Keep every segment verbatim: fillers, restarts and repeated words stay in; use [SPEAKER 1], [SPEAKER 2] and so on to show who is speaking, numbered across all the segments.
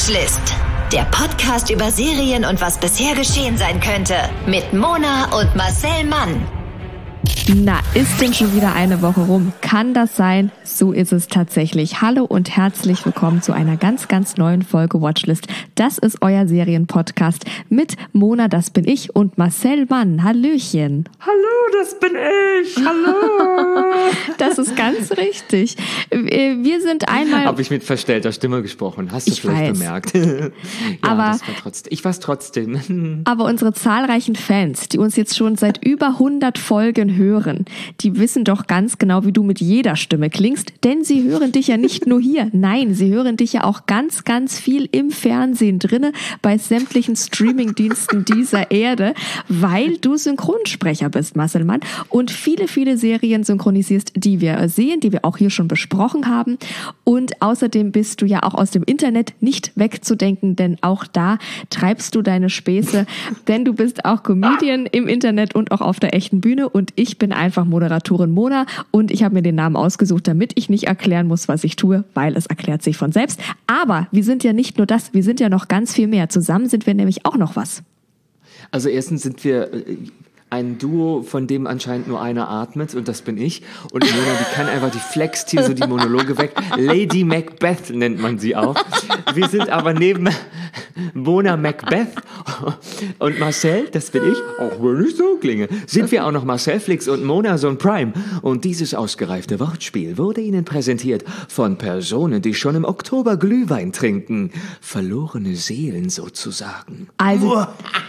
[SPEAKER 1] Watchlist. Der Podcast über Serien und was bisher geschehen sein könnte. Mit Mona und Marcel Mann.
[SPEAKER 2] Na, ist denn schon wieder eine Woche rum? Kann das sein? So ist es tatsächlich. Hallo und herzlich willkommen zu einer ganz, ganz neuen Folge Watchlist. Das ist euer Serienpodcast mit Mona, das bin ich, und Marcel Mann. Hallöchen.
[SPEAKER 3] Hallo, das bin ich. Hallo.
[SPEAKER 2] Das ist ganz richtig. Wir sind einmal...
[SPEAKER 3] Habe ich mit verstellter Stimme gesprochen? Hast du
[SPEAKER 2] ich
[SPEAKER 3] vielleicht
[SPEAKER 2] weiß.
[SPEAKER 3] bemerkt? Ja,
[SPEAKER 2] aber,
[SPEAKER 3] das war trotzdem, ich war es trotzdem.
[SPEAKER 2] Aber unsere zahlreichen Fans, die uns jetzt schon seit über hundert Folgen hören, die wissen doch ganz genau, wie du mit jeder Stimme klingst, denn sie hören dich ja nicht nur hier, nein, sie hören dich ja auch ganz, ganz viel im Fernsehen drinne, bei sämtlichen Streamingdiensten dieser Erde, weil du Synchronsprecher bist, Marcel Mann, und viele, viele Serien synchronisierst, die wir sehen, die wir auch hier schon besprochen haben, und außerdem bist du ja auch aus dem Internet nicht wegzudenken, denn auch da treibst du deine Späße, denn du bist auch Comedian im Internet und auch auf der echten Bühne, und ich bin einfach Moderatorin Mona und ich habe mir den Namen ausgesucht, damit ich nicht erklären muss, was ich tue, weil es erklärt sich von selbst. Aber wir sind ja nicht nur das, wir sind ja noch ganz viel mehr. Zusammen sind wir nämlich auch noch was.
[SPEAKER 3] Also erstens sind wir ein Duo, von dem anscheinend nur einer atmet, und das bin ich. Und Mona, die kann einfach, die flext hier so die Monologe weg. Lady Macbeth nennt man sie auch. Wir sind aber neben Mona Macbeth und Marcel, das bin ich, auch wenn ich so klinge, sind wir auch noch Marcel Flix und Mona Sohn Prime. Und dieses ausgereifte Wortspiel wurde Ihnen präsentiert von Personen, die schon im Oktober Glühwein trinken. Verlorene Seelen sozusagen.
[SPEAKER 2] Also...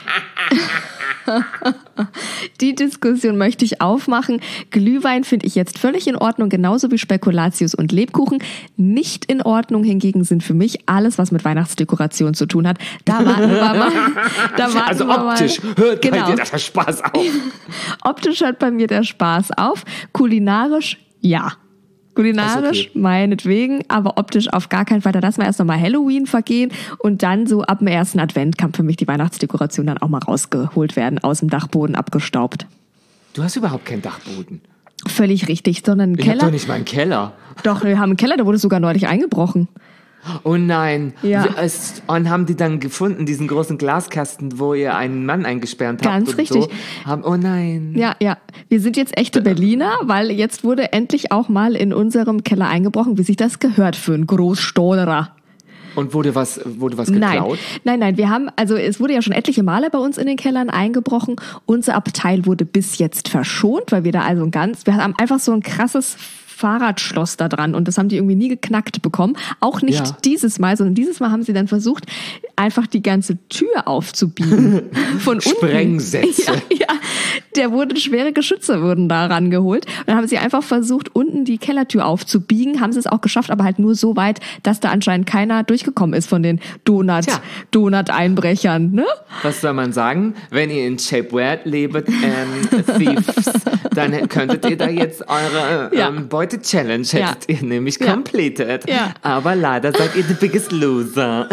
[SPEAKER 2] Die Diskussion möchte ich aufmachen. Glühwein finde ich jetzt völlig in Ordnung, genauso wie Spekulatius und Lebkuchen. Nicht in Ordnung hingegen sind für mich alles, was mit Weihnachtsdekoration zu tun hat. Da warten wir mal. Da warten
[SPEAKER 3] also
[SPEAKER 2] wir
[SPEAKER 3] optisch
[SPEAKER 2] mal.
[SPEAKER 3] hört
[SPEAKER 2] genau.
[SPEAKER 3] bei dir der Spaß auf.
[SPEAKER 2] Optisch hört bei mir der Spaß auf. Kulinarisch, ja. Kulinarisch, okay. Meinetwegen, aber optisch auf gar keinen Fall. Da lassen wir erst nochmal Halloween vergehen und dann so ab dem ersten Advent kann für mich die Weihnachtsdekoration dann auch mal rausgeholt werden, aus dem Dachboden abgestaubt.
[SPEAKER 3] Du hast überhaupt keinen Dachboden.
[SPEAKER 2] Völlig richtig, sondern einen
[SPEAKER 3] ich
[SPEAKER 2] Keller.
[SPEAKER 3] Ich hab doch nicht mal einen Keller.
[SPEAKER 2] Doch, wir haben einen Keller, der wurde sogar neulich eingebrochen.
[SPEAKER 3] Oh nein.
[SPEAKER 2] Ja.
[SPEAKER 3] Es, und haben die dann gefunden, diesen großen Glaskasten, wo ihr einen Mann eingesperrt habt?
[SPEAKER 2] Ganz
[SPEAKER 3] und
[SPEAKER 2] richtig.
[SPEAKER 3] So. Haben, oh nein.
[SPEAKER 2] Ja, ja. Wir sind jetzt echte Berliner, weil jetzt wurde endlich auch mal in unserem Keller eingebrochen, wie sich das gehört für einen Großstollerer.
[SPEAKER 3] Und wurde was, wurde was geklaut?
[SPEAKER 2] Nein, nein, nein. Wir haben, also es wurde ja schon etliche Male bei uns in den Kellern eingebrochen. Unser Abteil wurde bis jetzt verschont, weil wir da also ein ganz, wir haben einfach so ein krasses Fahrradschloss da dran und das haben die irgendwie nie geknackt bekommen. Auch nicht ja. dieses Mal, sondern dieses Mal haben sie dann versucht, einfach die ganze Tür aufzubiegen. Von unten.
[SPEAKER 3] Sprengsätze.
[SPEAKER 2] Ja, ja. Der wurde, schwere Geschütze wurden da rangeholt. Und dann haben sie einfach versucht, unten die Kellertür aufzubiegen. Haben sie es auch geschafft, aber halt nur so weit, dass da anscheinend keiner durchgekommen ist von den Donut, Donut-Einbrechern. Ne?
[SPEAKER 3] Was soll man sagen? Wenn ihr in Cape Verde lebt, ähm, Thieves, dann könntet ihr da jetzt eure
[SPEAKER 2] ja.
[SPEAKER 3] ähm, Beute-Challenge hättet
[SPEAKER 2] ja.
[SPEAKER 3] ihr nämlich
[SPEAKER 2] ja.
[SPEAKER 3] completed.
[SPEAKER 2] Ja.
[SPEAKER 3] Aber leider seid ihr the biggest loser.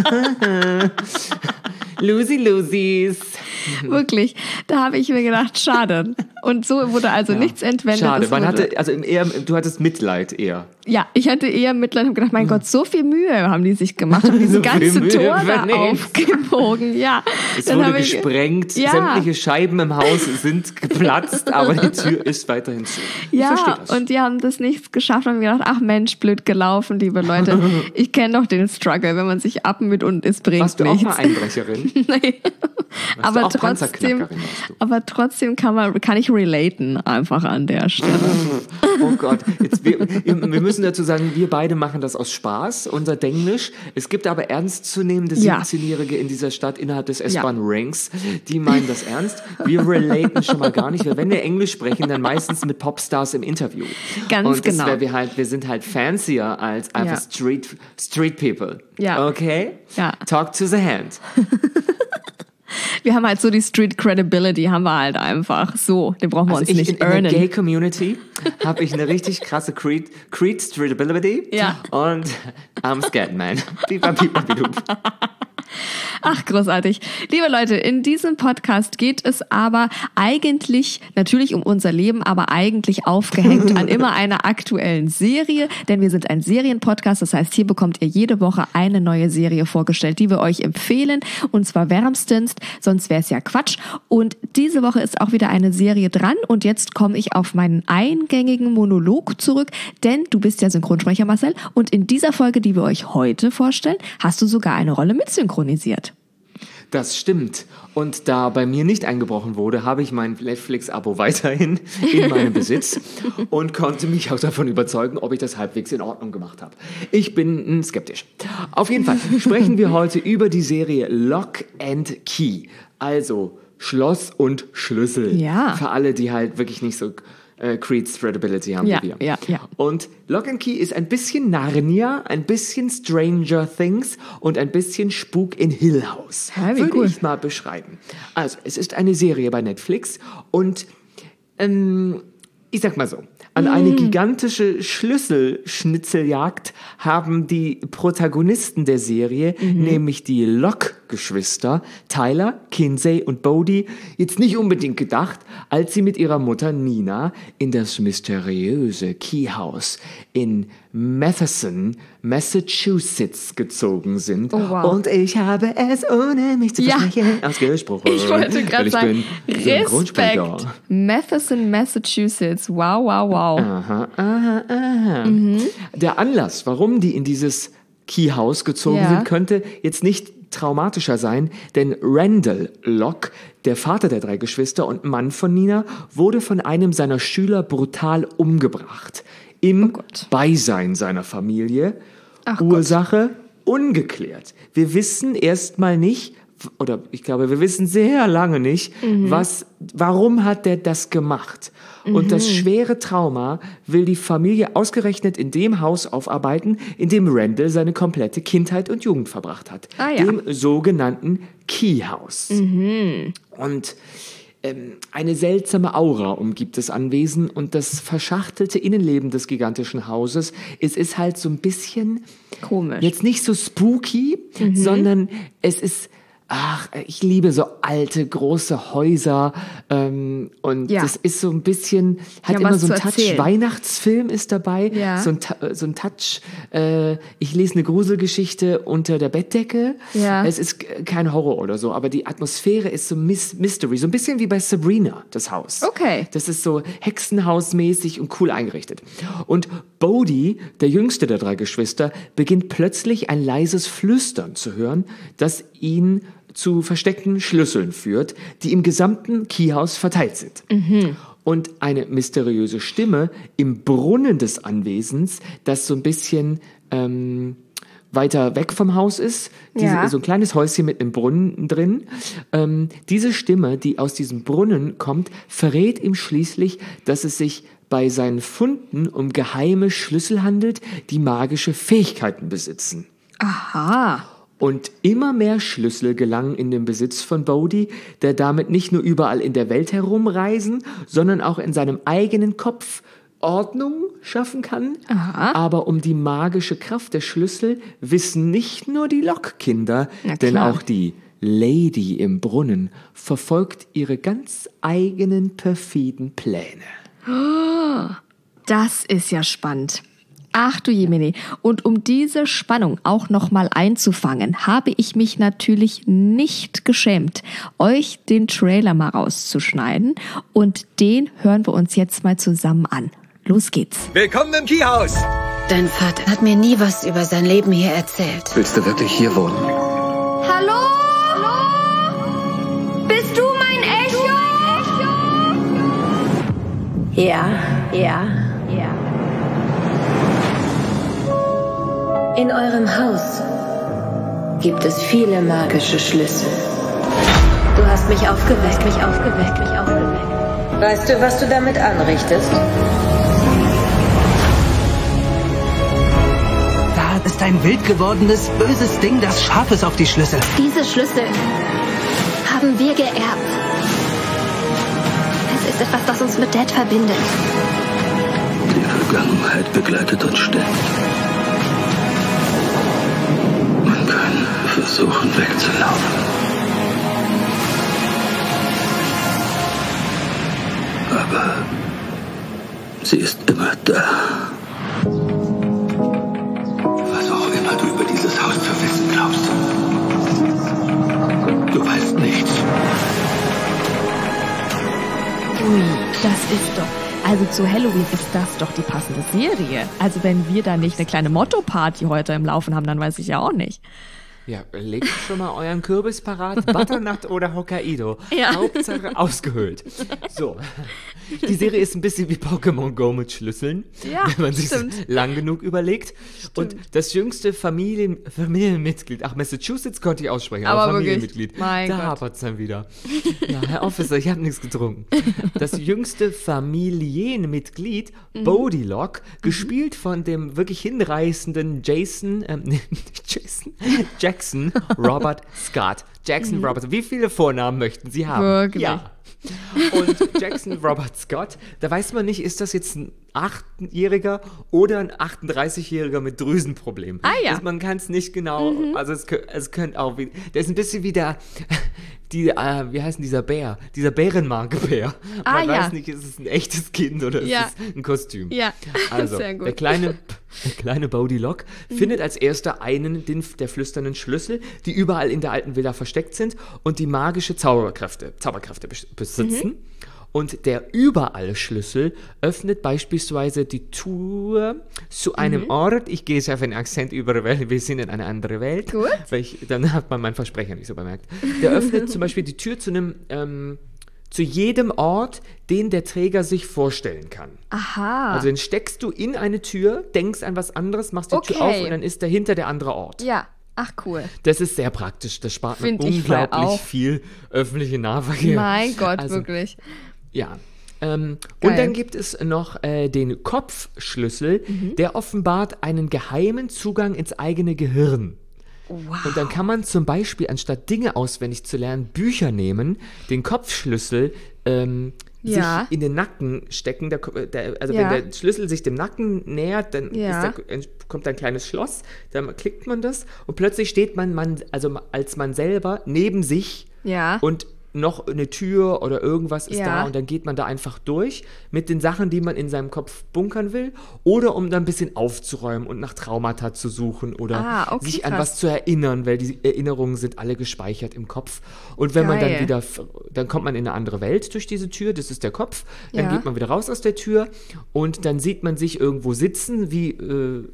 [SPEAKER 3] Losie Losies.
[SPEAKER 2] Wirklich, da habe ich mir gedacht, schade. Und so wurde also ja. nichts entwendet.
[SPEAKER 3] Schade, man hatte, also eher, du hattest Mitleid eher.
[SPEAKER 2] Ja, ich hatte eher Mitleid und habe gedacht, mein Gott, so viel Mühe haben die sich gemacht, haben diese so ganze Tor da aufgebogen. Ja.
[SPEAKER 3] Es
[SPEAKER 2] Dann
[SPEAKER 3] wurde
[SPEAKER 2] ich,
[SPEAKER 3] gesprengt,
[SPEAKER 2] ja.
[SPEAKER 3] sämtliche Scheiben im Haus sind geplatzt, aber die Tür ist weiterhin zu. Ich
[SPEAKER 2] ja,
[SPEAKER 3] verstehe das.
[SPEAKER 2] Und die haben das nichts geschafft und haben gedacht, ach Mensch, blöd gelaufen, liebe Leute. Ich kenne doch den Struggle, wenn man sich abmüht und es bringt
[SPEAKER 3] Warst du
[SPEAKER 2] nichts.
[SPEAKER 3] auch mal Einbrecherin?
[SPEAKER 2] Nee.
[SPEAKER 3] Warst
[SPEAKER 2] aber
[SPEAKER 3] du auch
[SPEAKER 2] trotzdem, aber trotzdem kann man, kann ich relaten einfach an der Stelle.
[SPEAKER 3] Oh Gott, jetzt, wir, wir müssen dazu sagen, wir beide machen das aus Spaß, unser Denglisch. Es gibt aber ernstzunehmende siebzehnjährige in dieser Stadt innerhalb des S-Bahn-Rings, die meinen das ernst. Wir relaten schon mal gar nicht, weil wenn wir Englisch sprechen, dann meistens mit Popstars im Interview.
[SPEAKER 2] Ganz
[SPEAKER 3] Und das
[SPEAKER 2] genau.
[SPEAKER 3] Wär wir, halt, wir sind halt fancier als einfach
[SPEAKER 2] ja.
[SPEAKER 3] Street, Street People.
[SPEAKER 2] Ja.
[SPEAKER 3] Okay?
[SPEAKER 2] Ja.
[SPEAKER 3] Talk to the hand.
[SPEAKER 2] Wir haben halt so die Street Credibility, haben wir halt einfach so. Den brauchen wir
[SPEAKER 3] also
[SPEAKER 2] uns
[SPEAKER 3] ich,
[SPEAKER 2] nicht
[SPEAKER 3] in,
[SPEAKER 2] earnen.
[SPEAKER 3] In der Gay-Community habe ich eine richtig krasse Creed, Creed Streetability.
[SPEAKER 2] Ja.
[SPEAKER 3] Und I'm scared, man. Bipa, bipa, bidup.
[SPEAKER 2] Ach, großartig. Liebe Leute, in diesem Podcast geht es aber eigentlich natürlich um unser Leben, aber eigentlich aufgehängt an immer einer aktuellen Serie, denn wir sind ein Serienpodcast, das heißt, hier bekommt ihr jede Woche eine neue Serie vorgestellt, die wir euch empfehlen, und zwar wärmstens, sonst wäre es ja Quatsch. Und diese Woche ist auch wieder eine Serie dran und jetzt komme ich auf meinen eingängigen Monolog zurück, denn du bist ja Synchronsprecher, Marcel, und in dieser Folge, die wir euch heute vorstellen, hast du sogar eine Rolle mitsynchronisiert.
[SPEAKER 3] Das stimmt. Und da bei mir nicht eingebrochen wurde, habe ich mein Netflix-Abo weiterhin in meinem Besitz und konnte mich auch davon überzeugen, ob ich das halbwegs in Ordnung gemacht habe. Ich bin skeptisch. Auf jeden Fall sprechen wir heute über die Serie Lock and Key. Also Schloss und Schlüssel.
[SPEAKER 2] Ja.
[SPEAKER 3] Für alle, die halt wirklich nicht so äh, Creed's Credibility haben
[SPEAKER 2] ja,
[SPEAKER 3] wie wir.
[SPEAKER 2] Ja, ja.
[SPEAKER 3] Und Lock and Key ist ein bisschen Narnia, ein bisschen Stranger Things und ein bisschen Spuk in Hill House.
[SPEAKER 2] Ja, wie
[SPEAKER 3] Würde
[SPEAKER 2] cool.
[SPEAKER 3] ich mal beschreiben. Also, es ist eine Serie bei Netflix und ähm, ich sag mal so, an eine gigantische Schlüsselschnitzeljagd haben die Protagonisten der Serie, mhm. nämlich die Lock-Geschwister, Tyler, Kinsey und Bodhi, jetzt nicht unbedingt gedacht, als sie mit ihrer Mutter Nina in das mysteriöse Key House in Matheson, Massachusetts gezogen sind.
[SPEAKER 2] Oh, wow.
[SPEAKER 3] Und ich habe es, ohne mich zu
[SPEAKER 2] Ja.
[SPEAKER 3] versprechen, ausgesprochen.
[SPEAKER 2] Ich wollte gerade sagen,
[SPEAKER 3] Synchronsprecher.
[SPEAKER 2] Respekt. Matheson, Massachusetts. Wow, wow, wow.
[SPEAKER 3] Aha, aha, aha. Mhm. Der Anlass, warum die in dieses Keyhouse gezogen
[SPEAKER 2] Ja.
[SPEAKER 3] sind, könnte jetzt nicht traumatischer sein, denn Randall Locke, der Vater der drei Geschwister und Mann von Nina, wurde von einem seiner Schüler brutal umgebracht. Im
[SPEAKER 2] Oh Gott.
[SPEAKER 3] Beisein seiner Familie.
[SPEAKER 2] Ach
[SPEAKER 3] Ursache ungeklärt. Wir wissen erstmal nicht, oder ich glaube, wir wissen sehr lange nicht, mhm. was, warum hat der das gemacht? Mhm. Und das schwere Trauma will die Familie ausgerechnet in dem Haus aufarbeiten, in dem Randall seine komplette Kindheit und Jugend verbracht hat.
[SPEAKER 2] Ah, ja.
[SPEAKER 3] Dem sogenannten Key House.
[SPEAKER 2] Mhm.
[SPEAKER 3] Und ähm, eine seltsame Aura umgibt das Anwesen und das verschachtelte Innenleben des gigantischen Hauses. Es ist halt so ein bisschen
[SPEAKER 2] Komisch.
[SPEAKER 3] jetzt nicht so spooky, mhm. sondern es ist Ach, ich liebe so alte, große Häuser ähm, und
[SPEAKER 2] Ja.
[SPEAKER 3] das ist so ein bisschen, hat
[SPEAKER 2] Ja,
[SPEAKER 3] immer
[SPEAKER 2] was
[SPEAKER 3] so einen
[SPEAKER 2] zu
[SPEAKER 3] Touch,
[SPEAKER 2] erzählen.
[SPEAKER 3] Weihnachtsfilm ist dabei,
[SPEAKER 2] Ja.
[SPEAKER 3] so ein, Ta- so ein Touch, äh, ich lese eine Gruselgeschichte unter der Bettdecke,
[SPEAKER 2] Ja.
[SPEAKER 3] es ist k- kein Horror oder so, aber die Atmosphäre ist so Mis- Mystery, so ein bisschen wie bei Sabrina, das Haus.
[SPEAKER 2] Okay.
[SPEAKER 3] Das ist so Hexenhausmäßig und cool eingerichtet. Und Bodhi, der jüngste der drei Geschwister, beginnt plötzlich ein leises Flüstern zu hören, das ihn zu versteckten Schlüsseln führt, die im gesamten Keyhouse verteilt sind. Mhm. Und eine mysteriöse Stimme im Brunnen des Anwesens, das so ein bisschen ähm, weiter weg vom Haus ist, diese,
[SPEAKER 2] Ja.
[SPEAKER 3] so ein kleines Häuschen mit einem Brunnen drin. Ähm, diese Stimme, die aus diesem Brunnen kommt, verrät ihm schließlich, dass es sich bei seinen Funden um geheime Schlüssel handelt, die magische Fähigkeiten besitzen.
[SPEAKER 2] Aha.
[SPEAKER 3] Und immer mehr Schlüssel gelangen in den Besitz von Bodhi, der damit nicht nur überall in der Welt herumreisen, sondern auch in seinem eigenen Kopf Ordnung schaffen kann.
[SPEAKER 2] Aha.
[SPEAKER 3] Aber um die magische Kraft der Schlüssel wissen nicht nur die Lockkinder,
[SPEAKER 2] Na
[SPEAKER 3] denn
[SPEAKER 2] klar.
[SPEAKER 3] auch die Lady im Brunnen verfolgt ihre ganz eigenen perfiden Pläne.
[SPEAKER 2] Das ist ja spannend. Ach du Jemini. Und um diese Spannung auch nochmal einzufangen, habe ich mich natürlich nicht geschämt, euch den Trailer mal rauszuschneiden. Und den hören wir uns jetzt mal zusammen an. Los geht's.
[SPEAKER 4] Willkommen im Keyhouse!
[SPEAKER 5] Dein Vater hat mir nie was über sein Leben hier erzählt.
[SPEAKER 4] Willst du wirklich hier wohnen?
[SPEAKER 6] Hallo? Hallo? Bist du mein Echo?
[SPEAKER 5] Ja, ja, ja. In eurem Haus gibt es viele magische Schlüssel. Du hast mich aufgeweckt, mich aufgeweckt, mich aufgeweckt. Weißt du, was du damit anrichtest?
[SPEAKER 4] Da ist ein wild gewordenes, böses Ding, das scharf ist auf die Schlüssel.
[SPEAKER 6] Diese Schlüssel haben wir geerbt. Es ist etwas, das uns mit Dad verbindet.
[SPEAKER 7] Die Vergangenheit begleitet uns ständig. Man kann für versuchen wegzulaufen. Aber sie ist immer da. Was auch immer du über dieses Haus zu wissen glaubst. Du weißt nichts.
[SPEAKER 2] Ui, das ist doch... Also zu Halloween ist das doch die passende Serie. Also wenn wir da nicht eine kleine Motto-Party heute im Laufen haben, dann weiß ich ja auch nicht.
[SPEAKER 3] Ja, legt schon mal euren Kürbis parat, Butternut oder Hokkaido.
[SPEAKER 2] Ja.
[SPEAKER 3] Hauptsache ausgehöhlt. So, die Serie ist ein bisschen wie Pokémon Go mit Schlüsseln,
[SPEAKER 2] Ja,
[SPEAKER 3] wenn man sich
[SPEAKER 2] stimmt.
[SPEAKER 3] lang genug überlegt. Und das jüngste Familien, Familienmitglied, ach, Massachusetts konnte ich aussprechen, aber,
[SPEAKER 2] Aber wirklich,
[SPEAKER 3] Familienmitglied,
[SPEAKER 2] mein
[SPEAKER 3] da
[SPEAKER 2] Gott.
[SPEAKER 3] hapert es dann wieder. Ja, Herr Officer, ich habe nichts getrunken. Das jüngste Familienmitglied,
[SPEAKER 2] Mhm.
[SPEAKER 3] Bodhilock, gespielt von dem wirklich hinreißenden Jason, ähm, nee, nicht Jason, Jackson Robert Scott. Jackson Robert, wie viele Vornamen möchten Sie haben?
[SPEAKER 2] Mhm. Wirklich?
[SPEAKER 3] Ja. Und Jackson Robert Scott, da weiß man nicht, ist das jetzt ein achtjähriger oder ein achtunddreißigjähriger mit Drüsenproblemen.
[SPEAKER 2] Ah, ja.
[SPEAKER 3] Das, man kann es nicht genau, also es, kö- es könnte auch, wie, der ist ein bisschen wie der, die, äh, wie heißt denn dieser Bär? Dieser Bärenmarke-Bär.
[SPEAKER 2] Ah,
[SPEAKER 3] Man
[SPEAKER 2] ja.
[SPEAKER 3] weiß nicht, ist es ein echtes Kind oder
[SPEAKER 2] Ja.
[SPEAKER 3] ist es ein Kostüm?
[SPEAKER 2] Ja,
[SPEAKER 3] Also,
[SPEAKER 2] sehr gut.
[SPEAKER 3] der kleine, der kleine Bodhilock findet als erster einen den, der flüsternden Schlüssel, die überall in der alten Villa versteckt sind und die magische Zauberkräfte, Zauberkräfte bes- besitzen.
[SPEAKER 2] Mhm.
[SPEAKER 3] Und der Überall-Schlüssel öffnet beispielsweise die Tür zu einem
[SPEAKER 2] Mhm.
[SPEAKER 3] Ort. Ich gehe jetzt auf den Akzent über, weil wir sind in eine andere Welt.
[SPEAKER 2] Gut.
[SPEAKER 3] Weil ich, dann hat man meinen Versprecher nicht so bemerkt. Der öffnet zum Beispiel die Tür zu einem, ähm, zu jedem Ort, den der Träger sich vorstellen kann.
[SPEAKER 2] Aha.
[SPEAKER 3] Also dann steckst du in eine Tür, denkst an was anderes, machst die Tür
[SPEAKER 2] Okay.
[SPEAKER 3] auf und dann ist dahinter der andere Ort.
[SPEAKER 2] ja, ach cool.
[SPEAKER 3] Das ist sehr praktisch. Das spart man
[SPEAKER 2] Find ich voll
[SPEAKER 3] unglaublich
[SPEAKER 2] auch.
[SPEAKER 3] viel öffentliche Nahverkehr.
[SPEAKER 2] Mein Gott,
[SPEAKER 3] Also,
[SPEAKER 2] wirklich.
[SPEAKER 3] Ja. Ähm,
[SPEAKER 2] Geil.
[SPEAKER 3] und dann gibt es noch äh, den Kopfschlüssel,
[SPEAKER 2] Mhm.
[SPEAKER 3] der offenbart einen geheimen Zugang ins eigene Gehirn.
[SPEAKER 2] Wow.
[SPEAKER 3] Und dann kann man zum Beispiel, anstatt Dinge auswendig zu lernen, Bücher nehmen, den Kopfschlüssel ähm,
[SPEAKER 2] Ja.
[SPEAKER 3] sich in den Nacken stecken. Der, Ko- der, also
[SPEAKER 2] Ja.
[SPEAKER 3] wenn der Schlüssel sich dem Nacken nähert, dann
[SPEAKER 2] Ja.
[SPEAKER 3] ist der, kommt ein kleines Schloss, dann klickt man das und plötzlich steht man, man also als man selber neben sich
[SPEAKER 2] Ja.
[SPEAKER 3] und noch eine Tür oder irgendwas ist
[SPEAKER 2] Ja.
[SPEAKER 3] da und dann geht man da einfach durch mit den Sachen, die man in seinem Kopf bunkern will oder um da ein bisschen aufzuräumen und nach Traumata zu suchen oder
[SPEAKER 2] Ah, okay,
[SPEAKER 3] sich an
[SPEAKER 2] krass.
[SPEAKER 3] was zu erinnern, weil die Erinnerungen sind alle gespeichert im Kopf. Und wenn man dann
[SPEAKER 2] Geil.
[SPEAKER 3] wieder, dann kommt man in eine andere Welt durch diese Tür, das ist der Kopf, dann
[SPEAKER 2] Ja.
[SPEAKER 3] geht man wieder raus aus der Tür und dann sieht man sich irgendwo sitzen, wie, äh,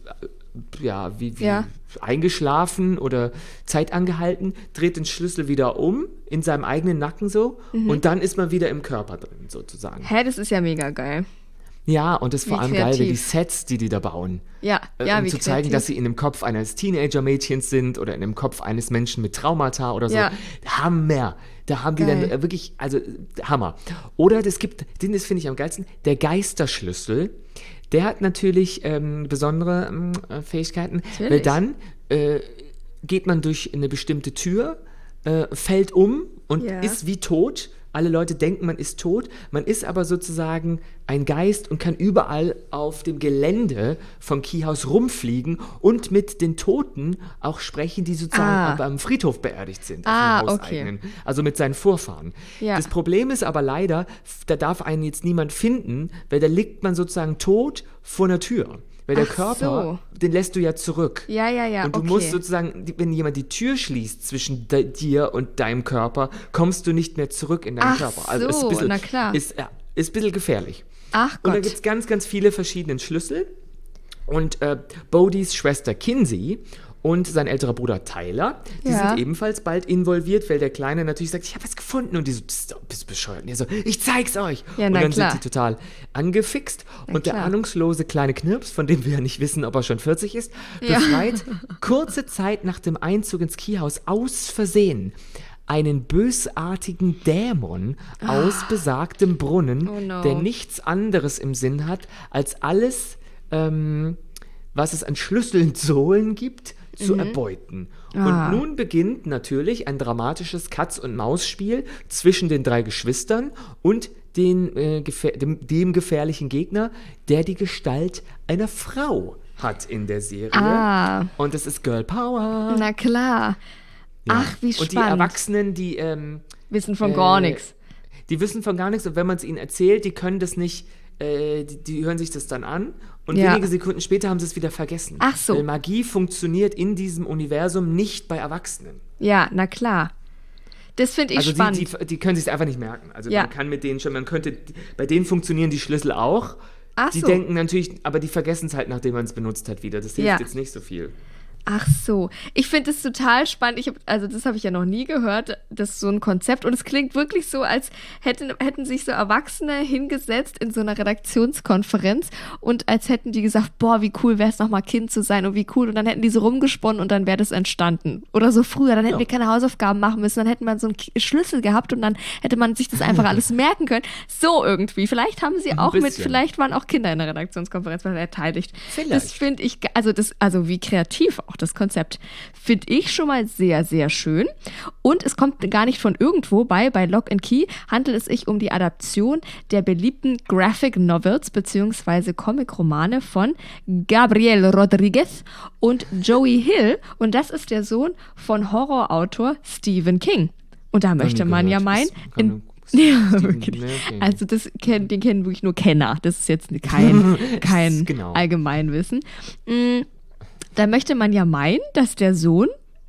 [SPEAKER 3] ja, wie, wie
[SPEAKER 2] Ja.
[SPEAKER 3] eingeschlafen oder Zeit angehalten, dreht den Schlüssel wieder um in seinem eigenen Nacken so
[SPEAKER 2] Mhm.
[SPEAKER 3] und dann ist man wieder im Körper drin sozusagen.
[SPEAKER 2] Hä, das ist ja mega geil.
[SPEAKER 3] Ja, und das ist vor
[SPEAKER 2] Wie
[SPEAKER 3] allem geil, wie die
[SPEAKER 2] kreativ.
[SPEAKER 3] Sets, die die da bauen.
[SPEAKER 2] Ja,
[SPEAKER 3] Äh,
[SPEAKER 2] ja,
[SPEAKER 3] um
[SPEAKER 2] wie
[SPEAKER 3] zu zeigen,
[SPEAKER 2] kreativ.
[SPEAKER 3] dass sie in dem Kopf eines Teenager-Mädchens sind oder in dem Kopf eines Menschen mit Traumata oder so.
[SPEAKER 2] Ja.
[SPEAKER 3] Hammer. Da haben die
[SPEAKER 2] Geil.
[SPEAKER 3] dann äh, wirklich, also äh, Hammer. Oder das gibt, den das finde ich am geilsten, der Geisterschlüssel. Der hat natürlich ähm, besondere ähm, äh, Fähigkeiten, weil
[SPEAKER 2] Natürlich.
[SPEAKER 3] dann äh, geht man durch eine bestimmte Tür, äh, fällt um und
[SPEAKER 2] Ja.
[SPEAKER 3] ist wie tot. Alle Leute denken, man ist tot. Man ist aber sozusagen ein Geist und kann überall auf dem Gelände von Keyhouse rumfliegen und mit den Toten auch sprechen, die sozusagen
[SPEAKER 2] Ah.
[SPEAKER 3] beim Friedhof beerdigt sind.
[SPEAKER 2] Ah,
[SPEAKER 3] auf dem
[SPEAKER 2] okay.
[SPEAKER 3] Hauseigenen. Also mit seinen Vorfahren.
[SPEAKER 2] Ja.
[SPEAKER 3] Das Problem ist aber leider, f- da darf einen jetzt niemand finden, weil da liegt man sozusagen tot vor einer Tür. Weil der
[SPEAKER 2] Ach
[SPEAKER 3] Körper, den lässt du ja zurück.
[SPEAKER 2] Ja, ja, ja,
[SPEAKER 3] Und du
[SPEAKER 2] okay.
[SPEAKER 3] musst sozusagen, die- wenn jemand die Tür schließt zwischen de, dir und deinem Körper, kommst du nicht mehr zurück in deinen
[SPEAKER 2] Ach
[SPEAKER 3] Körper. Also ist
[SPEAKER 2] so,
[SPEAKER 3] ein bisschen,
[SPEAKER 2] na klar.
[SPEAKER 3] Ist, ja, ist ein bisschen gefährlich.
[SPEAKER 2] Ach
[SPEAKER 3] Und da
[SPEAKER 2] Gott.
[SPEAKER 3] gibt es ganz, ganz viele verschiedene Schlüssel. Und äh, Bodhis Schwester Kinsey und sein älterer Bruder Tyler, die
[SPEAKER 2] Ja.
[SPEAKER 3] sind ebenfalls bald involviert, weil der Kleine natürlich sagt, ich habe was gefunden. Und die so, "Psst, bist du bescheuert? Und er so, ich zeig's euch.
[SPEAKER 2] Ja,
[SPEAKER 3] und
[SPEAKER 2] na
[SPEAKER 3] dann
[SPEAKER 2] klar.
[SPEAKER 3] sind die total angefixt.
[SPEAKER 2] Na
[SPEAKER 3] und der
[SPEAKER 2] klar.
[SPEAKER 3] ahnungslose kleine Knirps, von dem wir ja nicht wissen, ob er schon vierzig ist,
[SPEAKER 2] Ja.
[SPEAKER 3] befreit kurze Zeit nach dem Einzug ins Keyhouse aus Versehen einen bösartigen Dämon aus besagtem Brunnen,
[SPEAKER 2] Oh no.
[SPEAKER 3] der nichts anderes im Sinn hat, als alles, ähm, was es an Schlüsseln zu holen gibt, zu erbeuten.
[SPEAKER 2] Ah.
[SPEAKER 3] Und nun beginnt natürlich ein dramatisches Katz-und-Maus-Spiel zwischen den drei Geschwistern und den, äh, gefähr- dem, dem gefährlichen Gegner, der die Gestalt einer Frau hat in der Serie.
[SPEAKER 2] Ah.
[SPEAKER 3] Und das ist Girl Power.
[SPEAKER 2] Na klar. Ach, wie
[SPEAKER 3] Und
[SPEAKER 2] spannend.
[SPEAKER 3] die Erwachsenen, die ähm,
[SPEAKER 2] wissen von gar
[SPEAKER 3] äh,
[SPEAKER 2] nichts.
[SPEAKER 3] Die wissen von gar nichts und wenn man es ihnen erzählt, die können das nicht, äh, die, die hören sich das dann an und
[SPEAKER 2] Ja.
[SPEAKER 3] wenige Sekunden später haben sie es wieder vergessen.
[SPEAKER 2] Ach so.
[SPEAKER 3] Weil Magie funktioniert in diesem Universum nicht bei Erwachsenen.
[SPEAKER 2] Ja, na klar. Das finde ich
[SPEAKER 3] Also
[SPEAKER 2] spannend.
[SPEAKER 3] die, die, die können sich einfach nicht merken. Also
[SPEAKER 2] Ja.
[SPEAKER 3] man kann mit denen schon, man könnte, bei denen funktionieren die Schlüssel auch.
[SPEAKER 2] Ach
[SPEAKER 3] die
[SPEAKER 2] so.
[SPEAKER 3] denken natürlich, aber die vergessen es halt, nachdem man es benutzt hat wieder. Das hilft
[SPEAKER 2] Ja.
[SPEAKER 3] jetzt nicht so viel.
[SPEAKER 2] Ach so, ich finde es total spannend. Ich hab, also das habe ich ja noch nie gehört, das ist so ein Konzept. Und es klingt wirklich so, als hätten, hätten sich so Erwachsene hingesetzt in so einer Redaktionskonferenz und als hätten die gesagt, boah, wie cool wäre es nochmal Kind zu sein und wie cool. Und dann hätten die so rumgesponnen und dann wäre das entstanden. Oder so früher, dann hätten
[SPEAKER 3] Ja.
[SPEAKER 2] wir keine Hausaufgaben machen müssen, dann hätten wir so einen K- Schlüssel gehabt und dann hätte man sich das einfach alles merken können. So irgendwie. Vielleicht haben sie auch mit,
[SPEAKER 3] bisschen.
[SPEAKER 2] vielleicht waren auch Kinder in der Redaktionskonferenz beteiligt.
[SPEAKER 3] Vielleicht.
[SPEAKER 2] Das finde ich, also das, also wie kreativ auch das Konzept, finde ich schon mal sehr, sehr schön. Und es kommt gar nicht von irgendwo bei, bei Lock and Key handelt es sich um die Adaption der beliebten Graphic Novels bzw. Comic-Romane von Gabriel Rodriguez und Joey Hill. Und das ist der Sohn von Horrorautor Stephen King. Und da möchte
[SPEAKER 3] nie
[SPEAKER 2] man ja
[SPEAKER 3] gehört.
[SPEAKER 2] meinen,
[SPEAKER 3] Das kann
[SPEAKER 2] in,
[SPEAKER 3] Stephen-
[SPEAKER 2] ja, wirklich.
[SPEAKER 3] nee, okay.
[SPEAKER 2] Also das kenn, den kennen wirklich nur Kenner. Das ist jetzt kein, kein
[SPEAKER 3] Genau.
[SPEAKER 2] Allgemeinwissen. Mm, Da möchte man ja meinen, dass der Sohn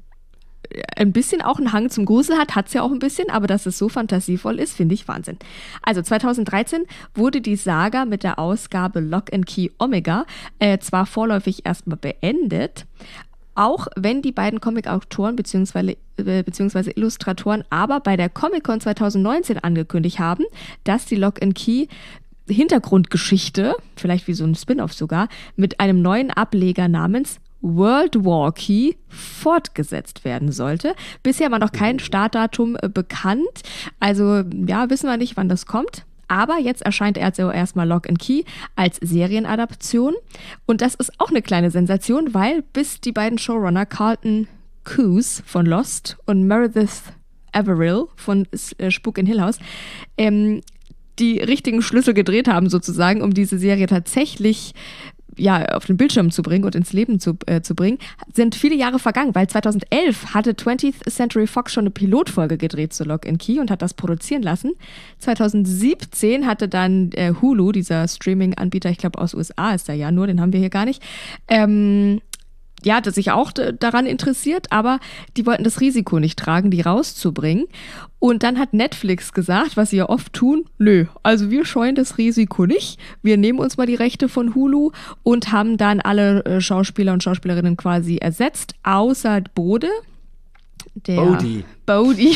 [SPEAKER 2] ein bisschen auch einen Hang zum Grusel hat, hat es ja auch ein bisschen, aber dass es so fantasievoll ist, finde ich Wahnsinn. Also zweitausenddreizehn wurde die Saga mit der Ausgabe Lock and Key Omega äh, zwar vorläufig erstmal beendet, auch wenn die beiden Comic-Autoren bzw. Äh, beziehungsweise Illustratoren aber bei der Comic-Con zweitausendneunzehn angekündigt haben, dass die Lock and Key Hintergrundgeschichte, vielleicht wie so ein Spin-off sogar, mit einem neuen Ableger namens World War Key fortgesetzt werden sollte. Bisher war noch kein Startdatum äh, bekannt, also ja, wissen wir nicht, wann das kommt. Aber jetzt erscheint also erstmal Lock and Key als Serienadaption. Und das ist auch eine kleine Sensation, weil bis die beiden Showrunner Carlton Cuse von Lost und Meredith Averill von äh, Spuk in Hill House ähm, die richtigen Schlüssel gedreht haben sozusagen, um diese Serie tatsächlich ja, auf den Bildschirm zu bringen und ins Leben zu, äh, zu bringen, sind viele Jahre vergangen, weil zweitausendelf hatte twentieth Century Fox schon eine Pilotfolge gedreht zu Lock and Key und hat das produzieren lassen. zweitausendsiebzehn hatte dann äh, Hulu, dieser Streaming-Anbieter, ich glaube aus U S A ist der ja nur, den haben wir hier gar nicht, ähm, ja, hat sich auch d- daran interessiert, aber die wollten das Risiko nicht tragen, die rauszubringen. Und dann hat Netflix gesagt, was sie ja oft tun, nö, also wir scheuen das Risiko nicht. Wir nehmen uns mal die Rechte von Hulu und haben dann alle äh, Schauspieler und Schauspielerinnen quasi ersetzt, außer Bode. Der
[SPEAKER 3] Bodhi.
[SPEAKER 2] Bodhi.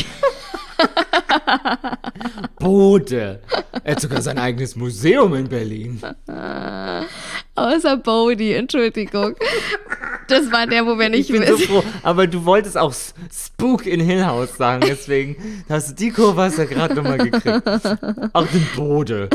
[SPEAKER 3] Bode. Er hat sogar sein eigenes Museum in Berlin.
[SPEAKER 2] Außer Bodhi, Entschuldigung. Das war der, wo wir nicht
[SPEAKER 3] Ich bin so
[SPEAKER 2] wissen.
[SPEAKER 3] froh, aber du wolltest auch S- Spook in Hill House sagen, deswegen hast du die Kurve hast du ja gerade nochmal gekriegt. Auch den Bode.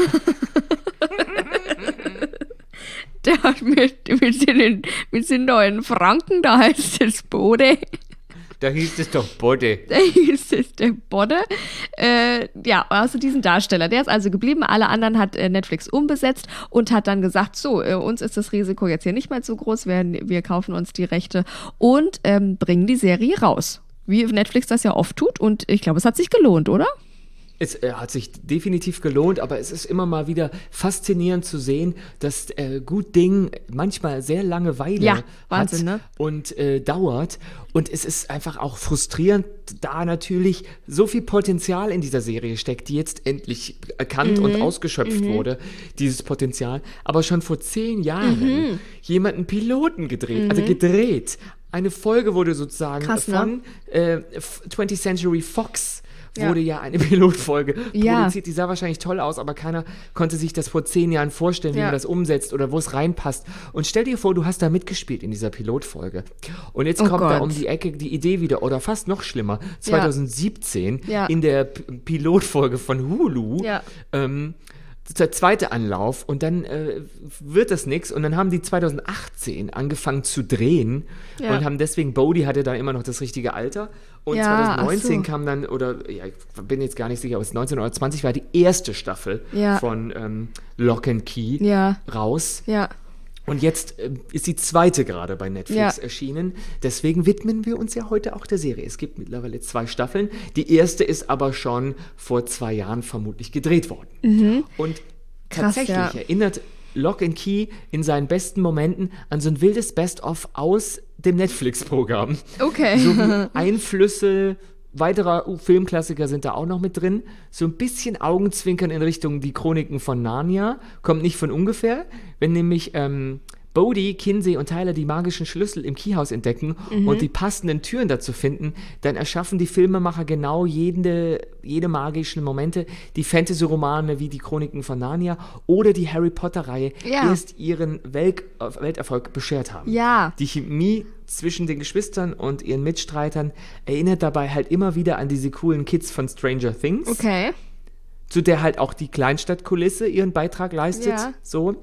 [SPEAKER 2] Der hat mit, mit, den, mit den neuen Franken, da heißt es Bode.
[SPEAKER 3] Da hieß es doch Bode.
[SPEAKER 2] Da hieß es der Bodde. Äh, ja, also diesen Darsteller, der ist also geblieben. Alle anderen hat äh, Netflix umbesetzt und hat dann gesagt, so, äh, uns ist das Risiko jetzt hier nicht mehr zu groß, wir, wir kaufen uns die Rechte und ähm, bringen die Serie raus. Wie Netflix das ja oft tut und ich glaube, es hat sich gelohnt, oder?
[SPEAKER 3] Es äh, hat sich definitiv gelohnt, aber es ist immer mal wieder faszinierend zu sehen, dass äh, gut Ding manchmal sehr lange Weile
[SPEAKER 2] Ja, Wahnsinn,
[SPEAKER 3] hat
[SPEAKER 2] ne?
[SPEAKER 3] und äh, dauert. Und es ist einfach auch frustrierend, da natürlich so viel Potenzial in dieser Serie steckt, die jetzt endlich erkannt
[SPEAKER 2] Mhm.
[SPEAKER 3] und ausgeschöpft wurde, dieses Potenzial. Aber schon vor zehn Jahren
[SPEAKER 2] Mhm.
[SPEAKER 3] jemand einen Piloten gedreht, also gedreht. Eine Folge wurde sozusagen
[SPEAKER 2] Krass, ne?
[SPEAKER 3] von äh, twentieth Century Fox
[SPEAKER 2] Ja.
[SPEAKER 3] wurde ja eine Pilotfolge
[SPEAKER 2] Ja.
[SPEAKER 3] produziert. Die sah wahrscheinlich toll aus, aber keiner konnte sich das vor zehn Jahren vorstellen, wie
[SPEAKER 2] Ja.
[SPEAKER 3] man das umsetzt oder wo es reinpasst. Und stell dir vor, du hast da mitgespielt in dieser Pilotfolge. Und jetzt
[SPEAKER 2] Oh
[SPEAKER 3] kommt da
[SPEAKER 2] Gott.
[SPEAKER 3] um die Ecke die Idee wieder, oder fast noch schlimmer, zweitausendsiebzehn
[SPEAKER 2] Ja.
[SPEAKER 3] in der P- Pilotfolge von Hulu,
[SPEAKER 2] Ja.
[SPEAKER 3] ähm, der zweite Anlauf und dann äh, wird das nix und dann haben die zweitausendachtzehn angefangen zu drehen
[SPEAKER 2] Ja.
[SPEAKER 3] und haben deswegen, Bodhi hatte da immer noch das richtige Alter und
[SPEAKER 2] Ja,
[SPEAKER 3] zweitausendneunzehn
[SPEAKER 2] ach so.
[SPEAKER 3] kam dann, oder ja, ich bin jetzt gar nicht sicher, aber es neunzehn oder zwanzig war die erste Staffel
[SPEAKER 2] Ja.
[SPEAKER 3] von ähm, Lock and Key
[SPEAKER 2] Ja.
[SPEAKER 3] raus
[SPEAKER 2] Ja.
[SPEAKER 3] Und jetzt äh, ist die zweite gerade bei Netflix ja. erschienen. Deswegen widmen wir uns ja heute auch der Serie. Es gibt mittlerweile zwei Staffeln. Die erste ist aber schon vor zwei Jahren vermutlich gedreht worden. Mhm. Und
[SPEAKER 2] Krass,
[SPEAKER 3] tatsächlich
[SPEAKER 2] ja.
[SPEAKER 3] erinnert Lock and Key in seinen besten Momenten an so ein wildes Best-of aus dem Netflix-Programm.
[SPEAKER 2] Okay.
[SPEAKER 3] So wie Einflüsse weiterer Filmklassiker sind da auch noch mit drin. So ein bisschen Augenzwinkern in Richtung Die Chroniken von Narnia. Kommt nicht von ungefähr. Wenn nämlich ähm, Bodhi, Kinsey und Tyler die magischen Schlüssel im Keyhaus entdecken mhm. und die passenden Türen dazu finden, dann erschaffen die Filmemacher genau jede, jede magischen Momente, die Fantasy-Romane wie Die Chroniken von Narnia oder die Harry Potter-Reihe
[SPEAKER 2] ja.
[SPEAKER 3] erst ihren Welt- Welterfolg beschert haben.
[SPEAKER 2] Ja.
[SPEAKER 3] Die Chemie zwischen den Geschwistern und ihren Mitstreitern erinnert dabei halt immer wieder an diese coolen Kids von Stranger Things.
[SPEAKER 2] Okay.
[SPEAKER 3] Zu der halt auch die Kleinstadtkulisse ihren Beitrag leistet. Ja. So.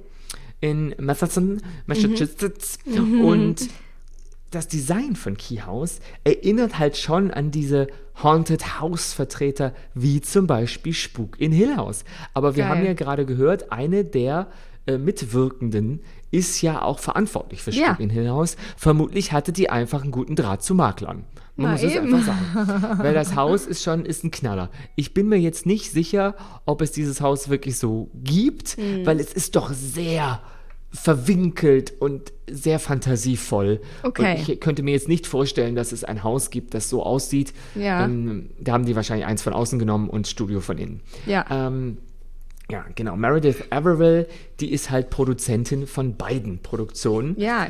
[SPEAKER 3] In Matheson, Massachusetts. Mhm. Und das Design von Key House erinnert halt schon an diese Haunted House-Vertreter, wie zum Beispiel Spuk in Hill House. Aber wir Geil. haben ja gerade gehört, eine der äh, Mitwirkenden ist ja auch verantwortlich für Spuk ja. in Hill House. Vermutlich hatte die einfach einen guten Draht zu Maklern. Man
[SPEAKER 2] Na
[SPEAKER 3] muss
[SPEAKER 2] eben.
[SPEAKER 3] es einfach sagen. Weil das Haus ist schon ist ein Knaller. Ich bin mir jetzt nicht sicher, ob es dieses Haus wirklich so gibt, hm. weil es ist doch sehr verwinkelt und sehr fantasievoll.
[SPEAKER 2] Okay.
[SPEAKER 3] Und ich könnte mir jetzt nicht vorstellen, dass es ein Haus gibt, das so aussieht.
[SPEAKER 2] Ja.
[SPEAKER 3] Ähm, da haben die wahrscheinlich eins von außen genommen und Studio von innen.
[SPEAKER 2] Ja.
[SPEAKER 3] Ähm, ja, genau. Meredith Averill, die ist halt Produzentin von beiden Produktionen.
[SPEAKER 2] Ja.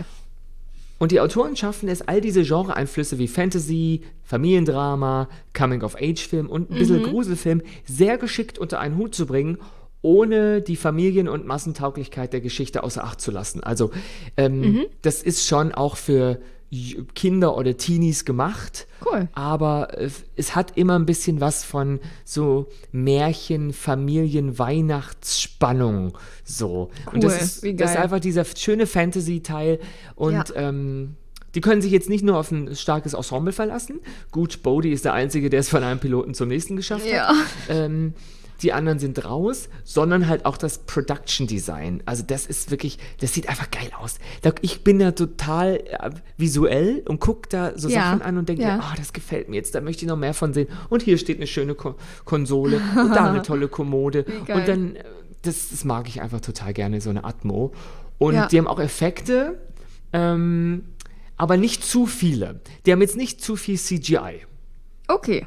[SPEAKER 3] Und die Autoren schaffen es, all diese Genre-Einflüsse wie Fantasy, Familiendrama, Coming-of-Age-Film und ein bisschen mhm. Gruselfilm sehr geschickt unter einen Hut zu bringen, ohne die Familien- und Massentauglichkeit der Geschichte außer Acht zu lassen. Also ähm, mhm. das ist schon auch für Kinder oder Teenies gemacht.
[SPEAKER 2] Cool.
[SPEAKER 3] Aber äh, es hat immer ein bisschen was von so Märchen, Familien, Weihnachtsspannung. So.
[SPEAKER 2] Cool.
[SPEAKER 3] Und das ist,
[SPEAKER 2] Wie geil.
[SPEAKER 3] das ist einfach dieser schöne Fantasy-Teil. Und ja. ähm, die können sich jetzt nicht nur auf ein starkes Ensemble verlassen. Gut, Bodhi ist der Einzige, der es von einem Piloten zum nächsten geschafft
[SPEAKER 2] ja.
[SPEAKER 3] hat. Ähm, die anderen sind raus, sondern halt auch das Production Design. Also das ist wirklich, das sieht einfach geil aus. Da, ich bin da total äh, visuell und gucke da so
[SPEAKER 2] ja.
[SPEAKER 3] Sachen an und denke,
[SPEAKER 2] ja.
[SPEAKER 3] mir, oh, das gefällt mir jetzt, da möchte ich noch mehr von sehen. Und hier steht eine schöne Ko- Konsole und da eine tolle Kommode. Und dann, das, das mag ich einfach total gerne, so eine Atmo. Und ja. die haben auch Effekte, ähm, aber nicht zu viele. Die haben jetzt nicht zu viel C G I.
[SPEAKER 2] Okay.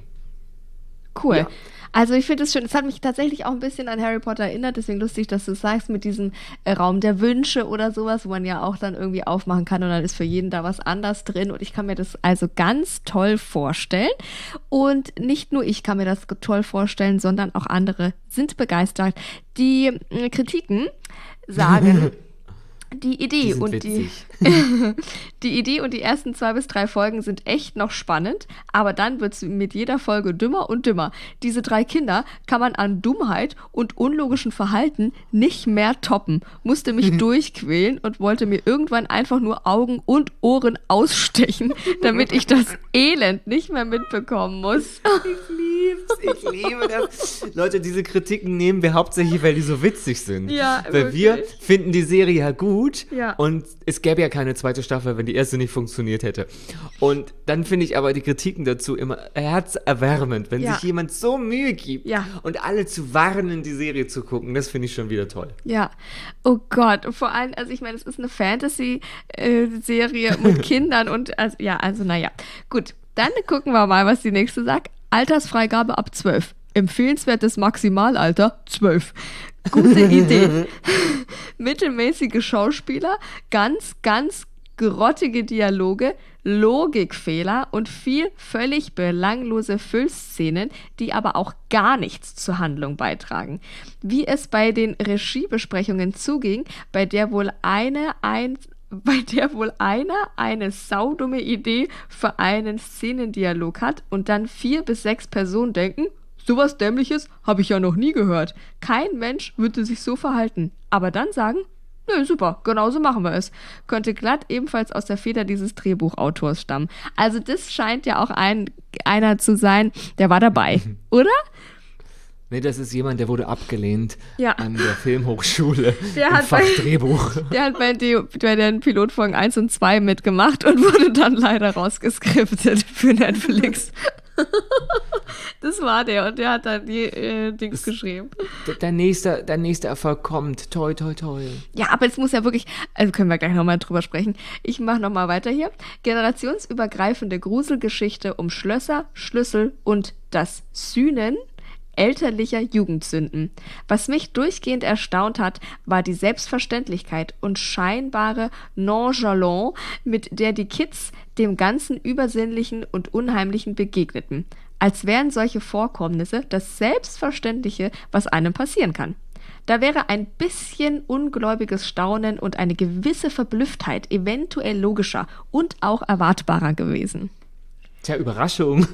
[SPEAKER 2] Cool.
[SPEAKER 3] Ja.
[SPEAKER 2] Also ich finde es schön, es hat mich tatsächlich auch ein bisschen an Harry Potter erinnert, deswegen lustig, dass du es sagst, mit diesem äh, Raum der Wünsche oder sowas, wo man ja auch dann irgendwie aufmachen kann und dann ist für jeden da was anders drin und ich kann mir das also ganz toll vorstellen und nicht nur ich kann mir das toll vorstellen, sondern auch andere sind begeistert. Die äh, Kritiken sagen... Die Idee
[SPEAKER 3] die sind
[SPEAKER 2] und die, die Idee und die ersten zwei bis drei Folgen sind echt noch spannend, aber dann wird es mit jeder Folge dümmer und dümmer. Diese drei Kinder kann man an Dummheit und unlogischem Verhalten nicht mehr toppen. Musste mich durchquälen und wollte mir irgendwann einfach nur Augen und Ohren ausstechen, damit ich das Elend nicht mehr mitbekommen muss.
[SPEAKER 3] Ich lieb's, ich liebe das. Leute, diese Kritiken nehmen wir hauptsächlich, weil die so witzig sind.
[SPEAKER 2] Ja,
[SPEAKER 3] weil
[SPEAKER 2] wirklich.
[SPEAKER 3] wir finden die Serie ja gut.
[SPEAKER 2] Ja.
[SPEAKER 3] Und es gäbe ja keine zweite Staffel, wenn die erste nicht funktioniert hätte. Und dann finde ich aber die Kritiken dazu immer herzerwärmend, wenn
[SPEAKER 2] ja.
[SPEAKER 3] sich jemand so Mühe gibt
[SPEAKER 2] ja.
[SPEAKER 3] und alle zu warnen, die Serie zu gucken. Das finde ich schon wieder toll.
[SPEAKER 2] Ja, oh Gott. Und vor allem, also ich meine, es ist eine Fantasy-Serie mit Kindern und also, ja, also naja. Gut, dann gucken wir mal, was die nächste sagt. Altersfreigabe ab zwölf. Empfehlenswertes Maximalalter zwölf. Gute Idee. Mittelmäßige Schauspieler, ganz, ganz grottige Dialoge, Logikfehler und viel völlig belanglose Füllszenen, die aber auch gar nichts zur Handlung beitragen. Wie es bei den Regiebesprechungen zuging, bei der wohl eine ein bei der wohl einer eine saudumme Idee für einen Szenendialog hat und dann vier bis sechs Personen denken, sowas Dämliches habe ich ja noch nie gehört. Kein Mensch würde sich so verhalten. Aber dann sagen, nö, super, genauso machen wir es. Könnte glatt ebenfalls aus der Feder dieses Drehbuchautors stammen. Also das scheint ja auch ein, einer zu sein, der war dabei, oder?
[SPEAKER 3] Nee, das ist jemand, der wurde abgelehnt
[SPEAKER 2] Ja.
[SPEAKER 3] an der Filmhochschule
[SPEAKER 2] Der
[SPEAKER 3] im
[SPEAKER 2] hat
[SPEAKER 3] Fach
[SPEAKER 2] bei-
[SPEAKER 3] Drehbuch.
[SPEAKER 2] Der hat bei, die, bei den Pilotfolgen eins und zwei mitgemacht und wurde dann leider rausgeskriptet für Netflix. Das war der und der hat dann die äh, Dings geschrieben.
[SPEAKER 3] D- Dein nächster, dein nächster Erfolg kommt. Toi, toi, toi.
[SPEAKER 2] Ja, aber es muss ja wirklich, also können wir gleich nochmal drüber sprechen. Ich mache nochmal weiter hier. Generationsübergreifende Gruselgeschichte um Schlösser, Schlüssel und das Sühnen elterlicher Jugendsünden. Was mich durchgehend erstaunt hat, war die Selbstverständlichkeit und scheinbare Nonchalance, mit der die Kids dem ganzen Übersinnlichen und Unheimlichen begegneten. Als wären solche Vorkommnisse das Selbstverständliche, was einem passieren kann. Da wäre ein bisschen ungläubiges Staunen und eine gewisse Verblüfftheit eventuell logischer und auch erwartbarer gewesen.
[SPEAKER 3] Tja, Überraschung.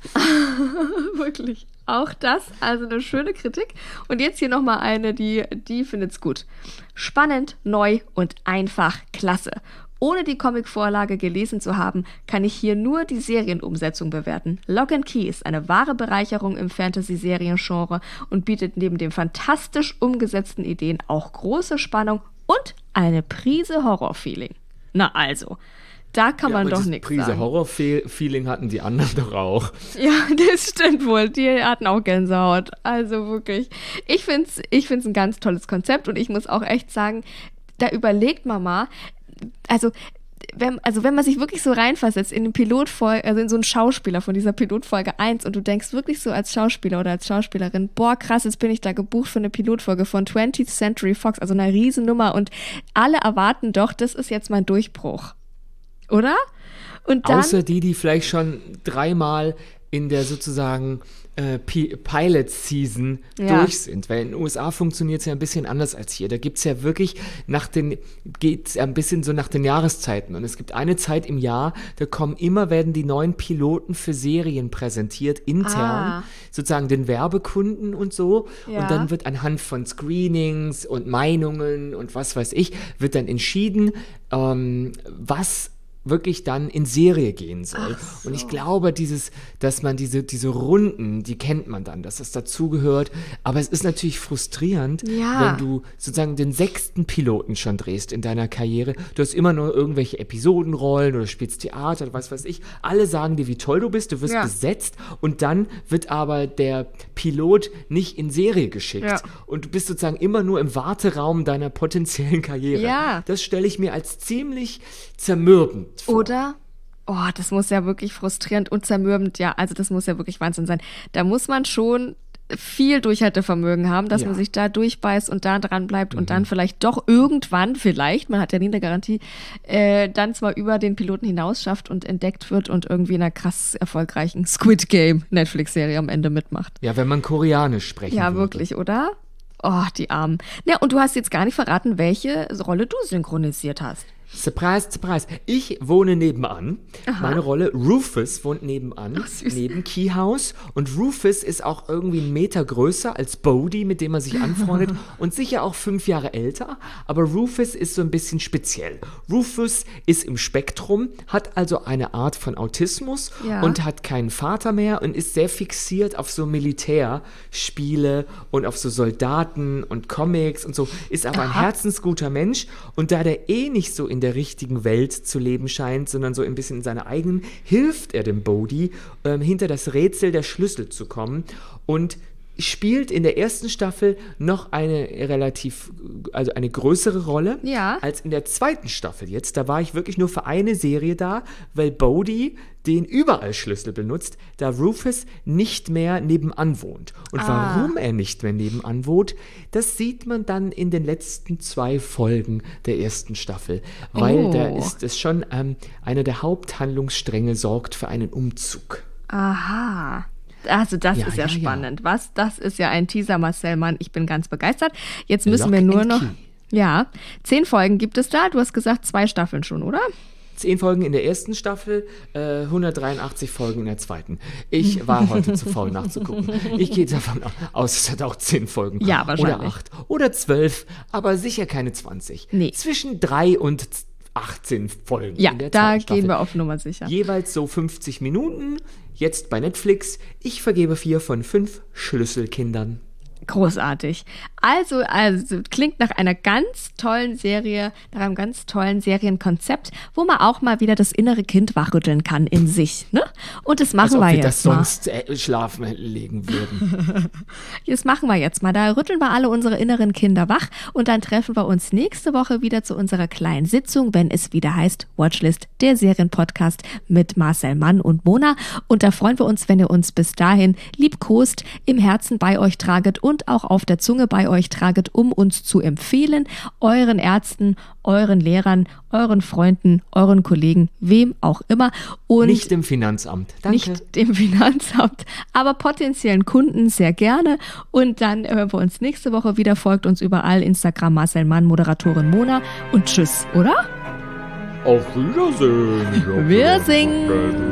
[SPEAKER 2] Wirklich. Auch das, also eine schöne Kritik. Und jetzt hier nochmal eine, die, die findet's gut. Spannend, neu und einfach klasse. Ohne die Comicvorlage gelesen zu haben, kann ich hier nur die Serienumsetzung bewerten. Lock and Key ist eine wahre Bereicherung im Fantasy-Seriengenre und bietet neben den fantastisch umgesetzten Ideen auch große Spannung und eine Prise Horror-Feeling. Na also, da kann man
[SPEAKER 3] aber
[SPEAKER 2] doch
[SPEAKER 3] das
[SPEAKER 2] nichts
[SPEAKER 3] Prise
[SPEAKER 2] sagen.
[SPEAKER 3] Horror-Feeling hatten die anderen doch auch.
[SPEAKER 2] Ja, das stimmt wohl. Die hatten auch Gänsehaut. Also wirklich. Ich finde es ich find's ein ganz tolles Konzept und ich muss auch echt sagen, da überlegt man mal, also wenn, also wenn man sich wirklich so reinversetzt in den Pilotfolge, also in so einen Schauspieler von dieser Pilotfolge eins und du denkst wirklich so als Schauspieler oder als Schauspielerin, boah krass, jetzt bin ich da gebucht für eine Pilotfolge von twentieth Century Fox, also eine Riesennummer und alle erwarten doch, das ist jetzt mein Durchbruch. Oder? Und dann,
[SPEAKER 3] Außer die, die vielleicht schon dreimal in der sozusagen äh, P- Pilot-Season
[SPEAKER 2] Ja.
[SPEAKER 3] durch sind. Weil in den U S A funktioniert es ja ein bisschen anders als hier. Da gibt es ja wirklich nach den, geht es ja ein bisschen so nach den Jahreszeiten. Und es gibt eine Zeit im Jahr, da kommen immer, werden die neuen Piloten für Serien präsentiert, intern,
[SPEAKER 2] Ah.
[SPEAKER 3] sozusagen den Werbekunden und so.
[SPEAKER 2] Ja.
[SPEAKER 3] Und dann wird anhand von Screenings und Meinungen und was weiß ich, wird dann entschieden, ähm, was wirklich dann in Serie gehen soll. Und ich glaube, dieses, dass man diese, diese Runden, die kennt man dann, dass das dazugehört. Aber es ist natürlich frustrierend,
[SPEAKER 2] Ja.
[SPEAKER 3] wenn du sozusagen den sechsten Piloten schon drehst in deiner Karriere. Du hast immer nur irgendwelche Episodenrollen oder spielst Theater oder was weiß ich. Alle sagen dir, wie toll du bist, du wirst
[SPEAKER 2] Ja.
[SPEAKER 3] besetzt und dann wird aber der Pilot nicht in Serie geschickt.
[SPEAKER 2] Ja.
[SPEAKER 3] Und du bist sozusagen immer nur im Warteraum deiner potenziellen Karriere.
[SPEAKER 2] Ja.
[SPEAKER 3] Das stelle ich mir als ziemlich zermürbend vor.
[SPEAKER 2] oder? Oh, das muss ja wirklich frustrierend und zermürbend, ja, also das muss ja wirklich Wahnsinn sein. Da muss man schon viel Durchhaltevermögen haben, dass
[SPEAKER 3] Ja.
[SPEAKER 2] man sich da durchbeißt und da dran bleibt und dann vielleicht doch irgendwann, vielleicht, man hat ja nie eine Garantie, äh, dann zwar über den Piloten hinaus schafft und entdeckt wird und irgendwie in einer krass erfolgreichen Squid Game Netflix-Serie am Ende mitmacht.
[SPEAKER 3] Ja, wenn man Koreanisch sprechen
[SPEAKER 2] Ja,
[SPEAKER 3] würde.
[SPEAKER 2] wirklich, oder? Oh, die Armen. Ja, und du hast jetzt gar nicht verraten, welche Rolle du synchronisiert hast.
[SPEAKER 3] Surprise, surprise. Ich wohne nebenan. Meine Rolle, Rufus, wohnt nebenan,
[SPEAKER 2] süß.
[SPEAKER 3] neben Keyhouse. Und Rufus ist auch irgendwie einen Meter größer als Bodhi, mit dem er sich anfreundet. Und sicher auch fünf Jahre älter. Aber Rufus ist so ein bisschen speziell. Rufus ist im Spektrum, hat also eine Art von Autismus
[SPEAKER 2] Ja.
[SPEAKER 3] und hat keinen Vater mehr und ist sehr fixiert auf so Militärspiele und auf so Soldaten und Comics und so. Ist aber ein herzensguter Mensch. Und da der eh nicht so in der richtigen Welt zu leben scheint, sondern so ein bisschen in seiner eigenen, hilft er dem Bodhi, ähm, hinter das Rätsel der Schlüssel zu kommen und spielt in der ersten Staffel noch eine relativ, also eine größere Rolle
[SPEAKER 2] Ja.
[SPEAKER 3] als in der zweiten Staffel jetzt. Da war ich wirklich nur für eine Serie da, weil Bodhi den überall Schlüssel benutzt, da Rufus nicht mehr nebenan wohnt. Und
[SPEAKER 2] Ah.
[SPEAKER 3] warum er nicht mehr nebenan wohnt, das sieht man dann in den letzten zwei Folgen der ersten Staffel. Weil
[SPEAKER 2] Oh.
[SPEAKER 3] da ist es schon ähm, einer der Haupthandlungsstränge sorgt für einen Umzug.
[SPEAKER 2] Aha. Also das
[SPEAKER 3] Ja,
[SPEAKER 2] ist ja,
[SPEAKER 3] ja, ja.
[SPEAKER 2] spannend. Was? Das ist ja ein Teaser, Marcel Mann. Ich bin ganz begeistert. Jetzt müssen
[SPEAKER 3] Lock
[SPEAKER 2] wir nur
[SPEAKER 3] and
[SPEAKER 2] noch...
[SPEAKER 3] Key.
[SPEAKER 2] Ja, zehn Folgen gibt es da. Du hast gesagt, zwei Staffeln schon, oder?
[SPEAKER 3] Zehn Folgen in der ersten Staffel, äh, hundertdreiundachtzig Folgen in der zweiten. Ich war heute zu faul nachzugucken. Ich gehe davon aus, es hat auch zehn Folgen.
[SPEAKER 2] Ja, wahrscheinlich.
[SPEAKER 3] Oder acht. Oder zwölf, aber sicher keine zwanzig.
[SPEAKER 2] Nee.
[SPEAKER 3] Zwischen drei und achtzehn Folgen.
[SPEAKER 2] Ja,
[SPEAKER 3] in der
[SPEAKER 2] da
[SPEAKER 3] zweiten Staffel.
[SPEAKER 2] gehen wir auf Nummer sicher.
[SPEAKER 3] Jeweils so fünfzig Minuten, jetzt bei Netflix. Ich vergebe vier von fünf Schlüsselkindern.
[SPEAKER 2] Großartig. Also, also klingt nach einer ganz tollen Serie, nach einem ganz tollen Serienkonzept, wo man auch mal wieder das innere Kind wachrütteln kann in sich. Ne? Und das machen
[SPEAKER 3] Als ob
[SPEAKER 2] wir
[SPEAKER 3] wir
[SPEAKER 2] jetzt
[SPEAKER 3] das
[SPEAKER 2] mal.
[SPEAKER 3] sonst äh, schlafen legen würden.
[SPEAKER 2] Das machen wir jetzt mal. Da rütteln wir alle unsere inneren Kinder wach und dann treffen wir uns nächste Woche wieder zu unserer kleinen Sitzung, wenn es wieder heißt Watchlist, der Serienpodcast mit Marcel Mann und Mona. Und da freuen wir uns, wenn ihr uns bis dahin liebkost, im Herzen bei euch traget und auch auf der Zunge bei euch traget, um uns zu empfehlen, euren Ärzten, euren Lehrern, euren Freunden, euren Kollegen, wem auch immer. Und
[SPEAKER 3] nicht dem Finanzamt. Danke.
[SPEAKER 2] Nicht dem Finanzamt, aber potenziellen Kunden sehr gerne. Und dann hören wir uns nächste Woche wieder. Folgt uns überall. Instagram Marcel Mann, Moderatorin Mona. Und tschüss, oder?
[SPEAKER 3] Auf Wiedersehen.
[SPEAKER 2] Wir singen.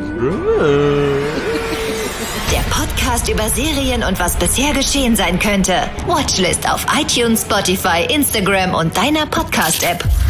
[SPEAKER 1] Der Podcast über Serien und was bisher geschehen sein könnte. Watchlist auf iTunes, Spotify, Instagram und deiner Podcast-App.